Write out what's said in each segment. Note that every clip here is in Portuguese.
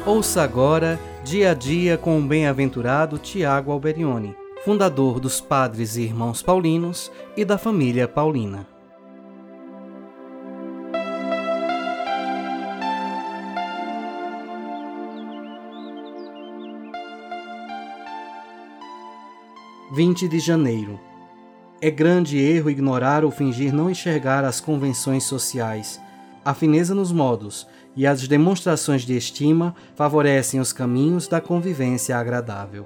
Ouça agora Dia a Dia com o bem-aventurado Tiago Alberione, fundador dos Padres e Irmãos Paulinos e da família Paulina. – 20 de janeiro. É grande erro ignorar ou fingir não enxergar as convenções sociais. A fineza nos modos e as demonstrações de estima favorecem os caminhos da convivência agradável.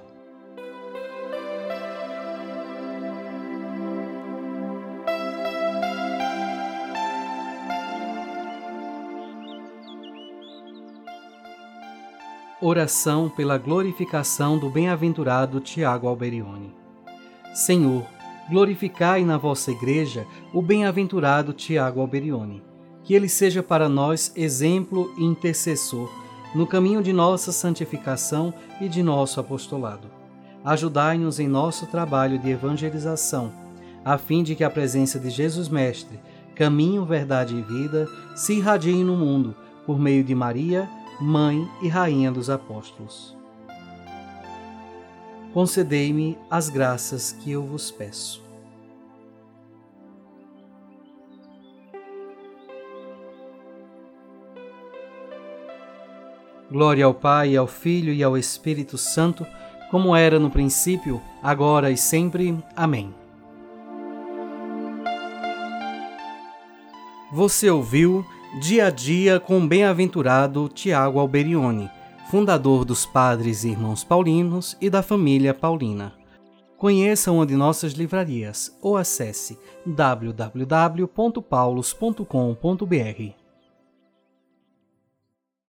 Oração pela glorificação do bem-aventurado Tiago Alberione. Senhor, glorificai na vossa Igreja o bem-aventurado Tiago Alberione, que ele seja para nós exemplo e intercessor no caminho de nossa santificação e de nosso apostolado. Ajudai-nos em nosso trabalho de evangelização, a fim de que a presença de Jesus Mestre, caminho, verdade e vida, se irradie no mundo por meio de Maria, Mãe e Rainha dos Apóstolos. Concedei-me as graças que eu vos peço. Glória ao Pai, ao Filho e ao Espírito Santo, como era no princípio, agora e sempre. Amém. Você ouviu Dia a Dia com o bem-aventurado Tiago Alberione, fundador dos Padres e Irmãos Paulinos e da família Paulina. Conheça uma de nossas livrarias ou acesse www.paulos.com.br.